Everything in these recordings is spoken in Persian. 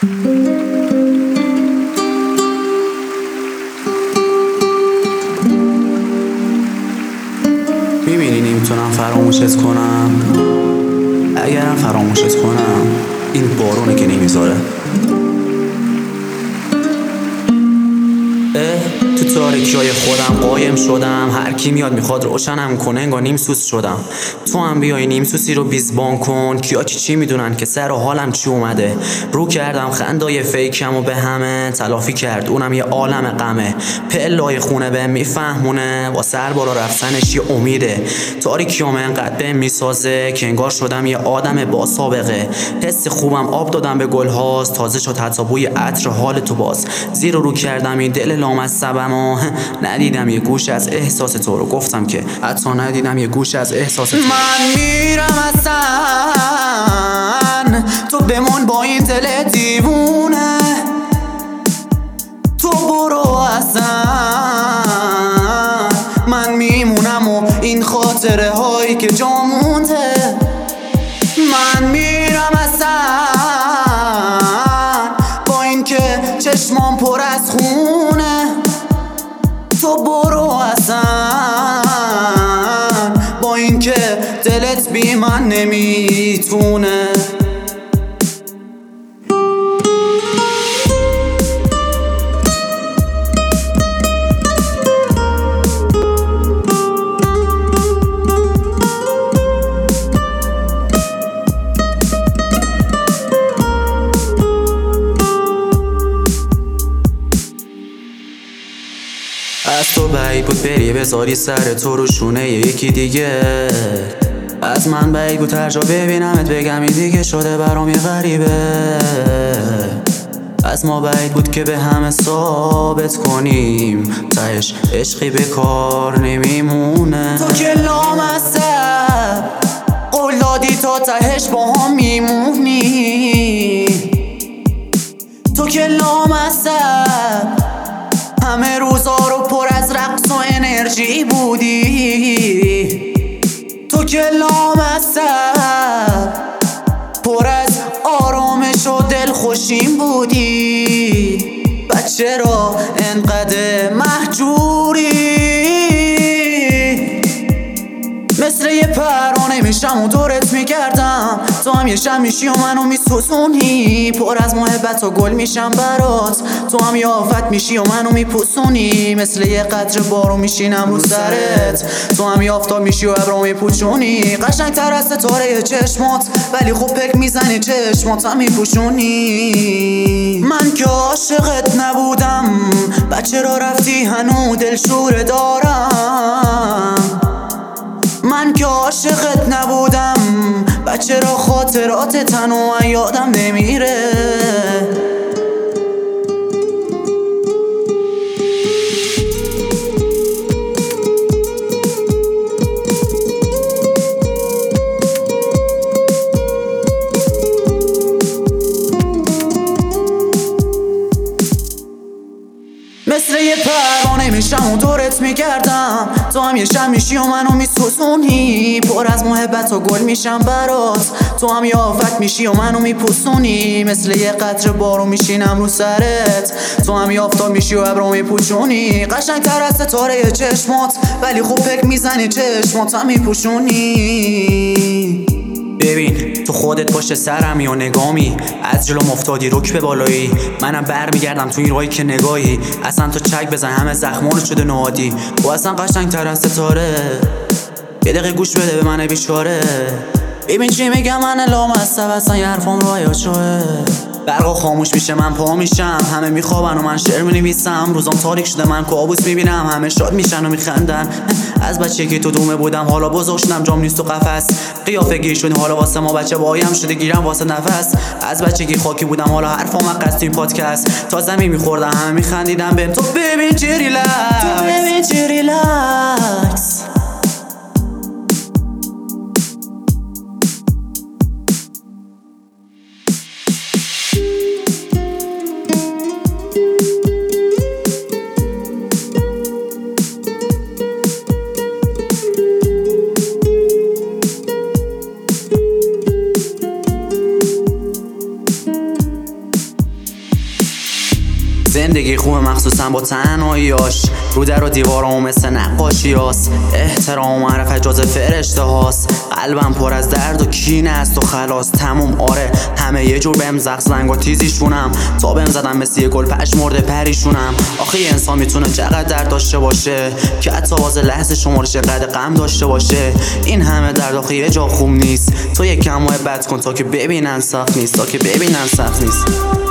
میبینی نمیتونم فراموشت کنم، اگرم فراموشت کنم این بارونه که نمیذاره. تو تاریکیای خودم قایم شدم، هر کی میاد میخواد روشنم کنه انگار نیم سوز شدم. تو هم بیای نیم سوزی رو بیزبان کن، کیا چی میدونن که سر و حالم چی اومده. رو کردم خندای فیکم و به همه تلافی کرد اونم یه عالم غمه. پلای خونه به میفهمونه با سر بالا رفتنش یه امیده. تاریکیام انقدر به میسازه که انگار شدم یه آدم با سابقه. حس خوبم آب دادم به گلهاست، تازه شد حتی بوی عطر حال تو باز. زیر رو کردم این دل لامصبم و ندیدم یه گوش از احساس تو رو. گفتم که حتی ندیدم یه گوش از احساس تو. من میرم اصلا تو بمون با این دل دیوونه، تو برو اصلا من میمونم و این خاطره هایی که جا مونده. من میرم اصلا با این که چشمام پر از خونه، تو برو اصلا با این که دلت بی من نمیتونه. از تو بعید بود بری بذاری سر تو رو شونه یکی دیگه، از من بعید بود هر جا ببینمت بگم این دیگه شده برام یه غریبه. از ما بعید بود که به همه ثابت کنیم تهش عشقی به کار نمیمونه. تو که لامصب قول دادی تا تهش با هم میمونی، تو که لامصب همه روزا رو پر از رقص و انرژی بودی، تو که لامصب پر از آرامش و دلخوشیم بودی. بچه را انقدر محجوری مثل یه پرانه میشم و دورت میگردم، تو هم یه شم میشی و منو میسوزونی. پر از محبت و گل میشم برات، تو هم یه آفت میشی و منو میپوسونی. مثل یه قطره بارو میشینم رو سرت، تو هم یه آفتاب میشی و ابرو میپوشونی. قشنگ تر از ستاره چشمات ولی خوب پک میزنی چشمات هم میپوشونی. من که عاشقت نبودم بچه را رفتی هنو دلشوره دارم. من که عاشقت نبودم بچه را خاطرات تنو یادم نمیره. مثل یه پروانه میشم و دورت میگردم، تو هم یه شم میشی و منو میسوزونی. پر از محبت و گل میشم برات، تو هم یه آفت میشی و منو میپوسونی. مثل یه قطره بارو میشینم رو سرت، تو هم یه آفتاب میشی و ابرو میپوشونی. قشنگ تر از ستاره چشمات ولی خوب پک میزنی چشمات هم میپوشونی. ببین تو خودت پشت سرمی و نگامی، از جلوم افتادی رک به بالایی. منم برمیگردم تو این راهی که نگاهی، اصلا تو چک بزن همه زخمون شده نهادی. و اصلا قشنگ تر از ستاره، یه دقیقه گوش بده به من بیچاره. ببین چی میگم من لامصب اصلا یه حرفام رو شوه. برقا خاموش میشه من پا میشم، همه میخوابن و من شعر مینویسم. روزام تاریک شده من کابوس میبینم، همه شاد میشن و میخندن. از بچگی تو دومه بودم حالا بزرگ شدم جام نیست تو قفس. قیافه گیر شدیم حالا واسه ما بچه بایم شده گیرم واسه نفس. از بچگی خاکی بودم حالا حرفام قصد توی پادکست. تا زمین میخوردم همه میخندیدم بهم. تو ببین چی ریلکس. زندگی خوب مخصوصا با تنهاییاش، رو در و دیوارامو مثل نقاشیاست. احترام و معرفت جز فرشته هاست. قلبم پر از درد و کینه است و خلاص تموم. آره همه یه جور بهم زنگ و تیزیشونم، تا بهم زدم مثل یه گل پشمرده پریشونم. آخه یه انسان میتونه چقدر درد داشته باشه که حتی واسه لحظه شمارش قد غم داشته باشه. این همه درد آخه یه جا خوب نیست. تو یک کم محبت کن تا که ببینن سخت نیست، تا که ببینن سخت نیست.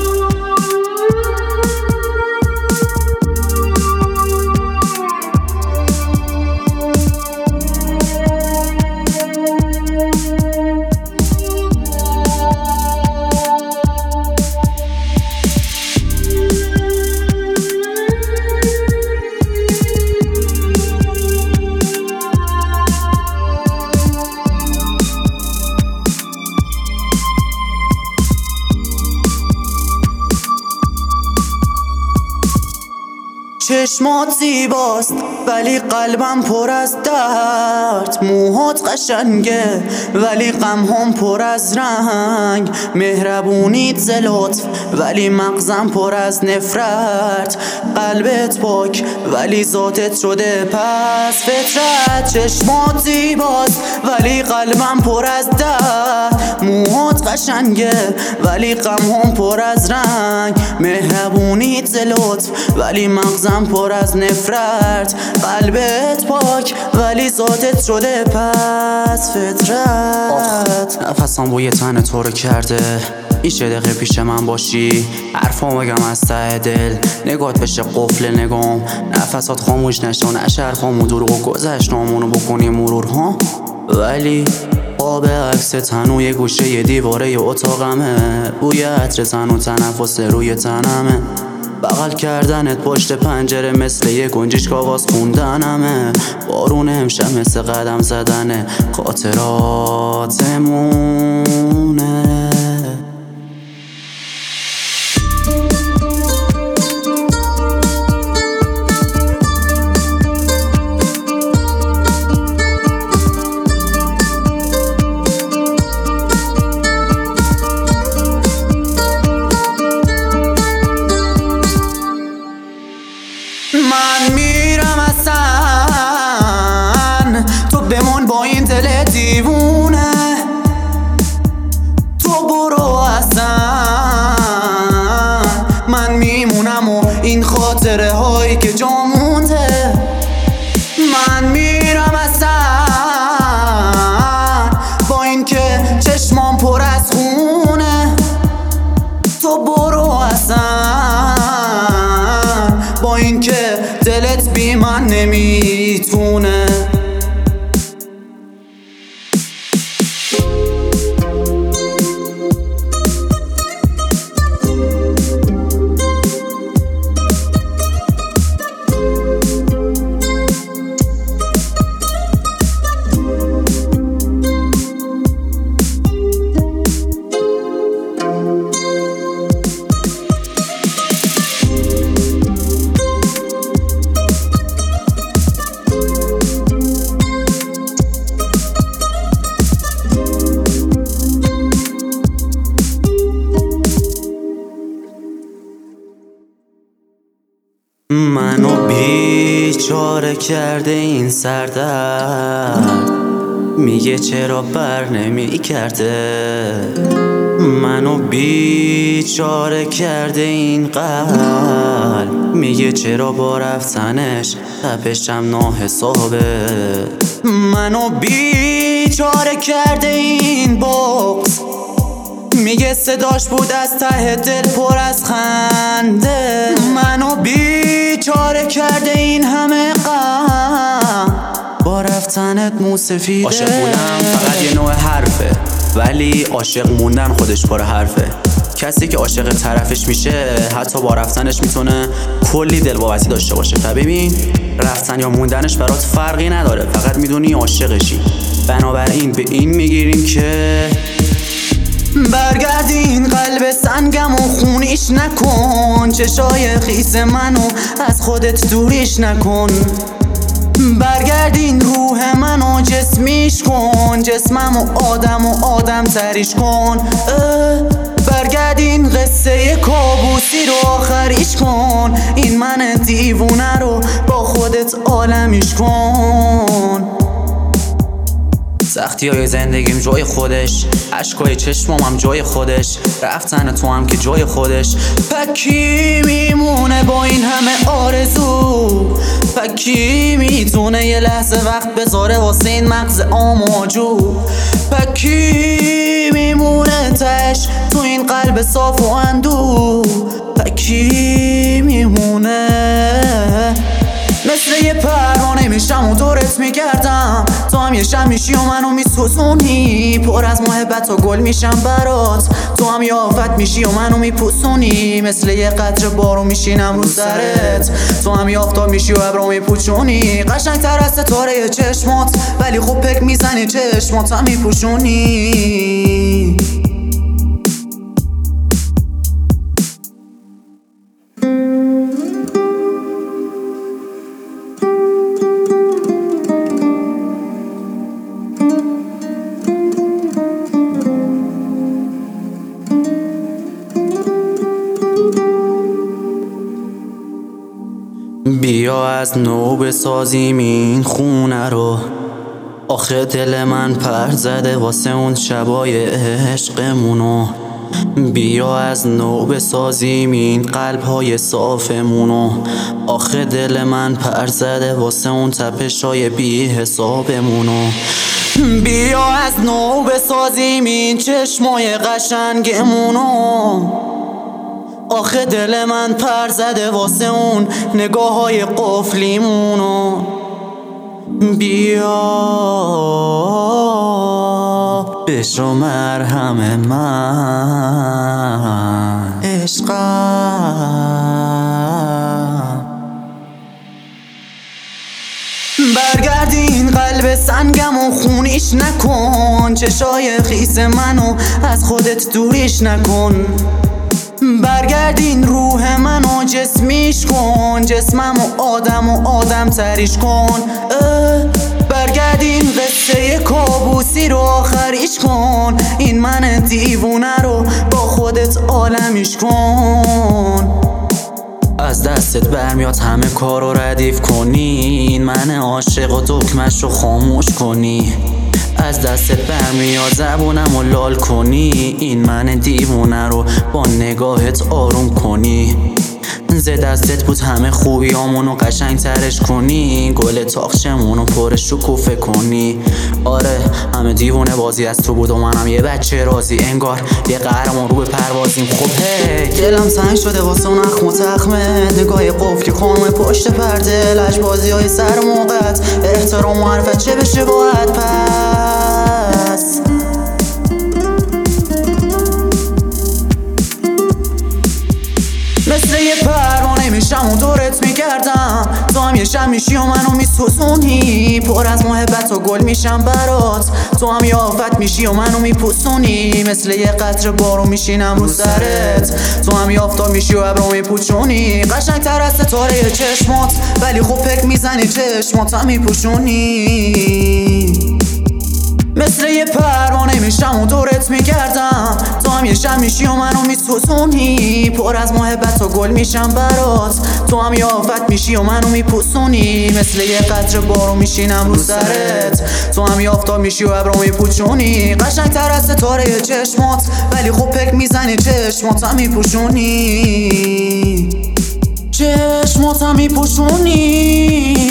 چشمات زیباست ولی قلبم پر از درد. موهات قشنگه ولی غمهام پر از رنگ. مهربونیت ز لطف ولی مغزم پر از نفرت. قلبت پاک ولی ذاتت شده پس فطرت. چشمات زیباست ولی قلبم پر از درد. موهات قشنگه ولی غمهام پر از رنگ. مهربونیت ز لطف ولی مغزم پر از نفرت. قلبت پاک ولی ذاتت شده پس فطرت. نفسم بوی تن تو رو کرده، این چه دقیقه پیش من باشی حرفام بگم از ته دل. نگات بشه قفل نگام، نفسات خاموش نشون، اشرفامو دروغ و گذشتامونو بکنی مرور ها. ولی آب عکس تن یه گوشه یه دیواره یه اتاقمه. بوی عطر تن و تنفس روی تنمه. بغل کردنت پشت پنجره مثل یه گنجشک آواز خوندنمه. بارون امشب مثل قدم زدن خاطراتمونه. من میرم اصلا، تو بمون با این دل دیوونه. تو برو اصلا، من میمونم و این خاطره هایی که جا مونده. من میرم اصلا با این که چشمام پر از خونه. تو برو اصلا با این که دلت بی من نمیتونه. منو بیچاره کرده این سردرد، میگه چرا بر نمی کرده. منو بیچاره کرده این قلب، میگه چرا با رفتنش تپشم ناحسابه. منو بیچاره کرده این بغض، میگه صداش بود از ته دل پر از خنده. منو بیچاره کرده این همه غم، با رفتنت موسفیده. عاشق بودم فقط یه نوع حرفه، ولی عاشق موندن خودش پر حرفه. کسی که عاشق طرفش میشه حتی با رفتنش میتونه کلی دلواپسی داشته باشه. ببین رفتن یا موندنش برات فرقی نداره، فقط میدونی عاشقشی. بنابراین به این میگیریم که برگردین قلب سنگم و خونیش نکن. چشای خیس منو از خودت دوریش نکن. برگردین روح منو جسمیش کن، جسمم و آدم تریش کن. برگرد این قصه کابوسی رو آخریش کن، این من دیوونه رو با خودت عالمیش کن. سختی های زندگیم جای خودش، عشقای چشمام هم جای خودش، رفتن تو هم که جای خودش. پکی میمونه با این همه آرزو، پکی میتونه یه لحظه وقت بذاره واسه این مغز آماجو. پکی میمونه تش تو این قلب صاف و اندو، پکی میمونه مثل یه پروانه میشم و دورت میگردم، تو هم یه شب میشی و منو میسوزونی. پر از محبت و گل میشم برات، تو هم یه آفت میشی و منو میپوسونی. مثل یه قطره بارو میشینم رو سرت، تو هم یه آفتاب میشی و ابرو میپوشونی. قشنگ تر از ستاره چشمات، ولی خب پک میزنی چشمات هم میپوشونی. بیا از نو بسازیم این خونه رو، آخه دل من پر زده واسه اون شبای عشقمونو. بیا از نو بسازیم این قلب‌های صافمونو، آخه دل من پر زده واسه اون تپش‌های بی حسابمونو. بیا از نو بسازیم این چشمای قشنگمونو، آخه دل من پر زده واسه اون نگاه های قفلیمونو. بیا بشو مرهم من عشقم، برگرد این قلب سنگم و خونیش نکن، چشای خیس منو از خودت دوریش نکن. برگرد این روح منو جسمیش کن، جسمم و آدم تریش کن. برگرد این قصه کابوسی رو آخریش کن، این من دیوونه رو با خودت عالمیش کن. از دستت برمیاد همه کارو ردیف کنی، این من عاشق و دکمش رو خاموش کنی. از دستت برمیاد زبونم و لال کنی، این من دیوونه رو با نگاهت آروم کنی. ز دستت بود همه خوبیامونو قشنگ ترش کنی، گل تاخچمونو پر شکوفه کنی. آره همه دیوونه بازی از تو بود و منم یه بچه رازی، انگار یه قهرمان رو به پروازیم. خب هی دلم تنگ شده واسه اون اخم و تخمه، نگاه قفلی خانم پشت پرده، لجبازی های سر موقت، احترام و معرفت چه بشه باید پس. مثل یه پروانه میشم و دورت میگردم، تو هم یه شب میشی و منو میسوزونی. پر از محبت و گل میشم برات، تو هم یه آفت میشی و منو میپوسونی. مثل یه قطره بارو میشینم رو سرت، تو هم یه آفتاب میشی و ابرو میپوشونی. قشنگ تر از ستاره چشمات، ولی خب پک میزنی چشمات هم میپوشونی. مثل یه پروانه میشم و دورت میگردم، تو هم یه شب میشی و منو میسوزونی. پر از محبت و گل میشم برات، تو هم یه آفت میشی و منو میپوسونی. مثل یه قطره بارو میشینم رو سرت، تو هم یه آفتاب میشی و ابرو میپوشونی. قشنگ تر از ستاره چشمات، ولی خب پک میزنی چشمات هم میپوشونی. چشمات هم میپوشونی.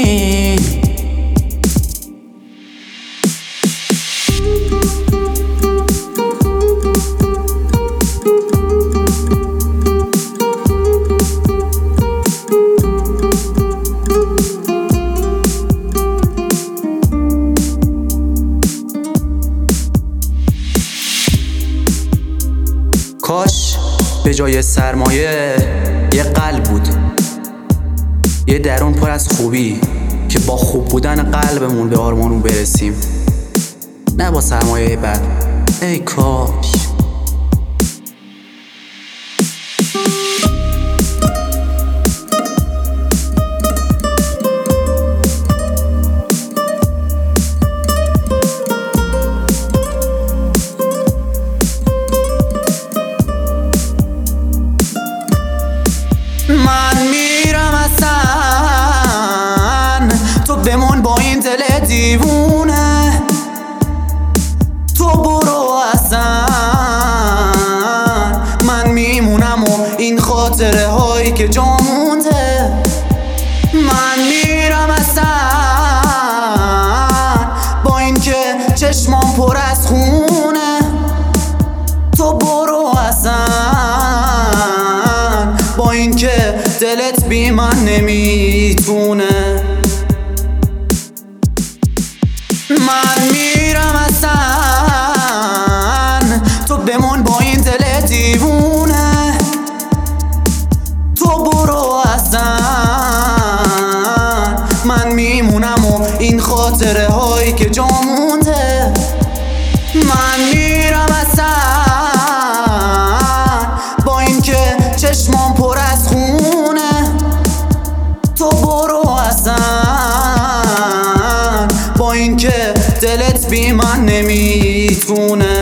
کاش به جای سرمایه یه قلب بود، یه درون پر از خوبی که با خوب بودن قلبمون به آرمانون برسیم، نه با سرمایه بد. ای کاش. دیوونه. تو برو اصلا من میمونم و این خاطره هایی که جا مونده. من میرم اصلا با این که چشمام پر از خونه. تو برو اصلا با این که دلت بی من نمیتونه. من میرم اصلا تو بمون با این دل دیوونه. تو برو اصلا من میمونم و این خاطره هایی که جا مونده. من میرم اصلا با این که چشمام پر از خونه. تو برو اصلا با این که دلت بی من نمیتونه.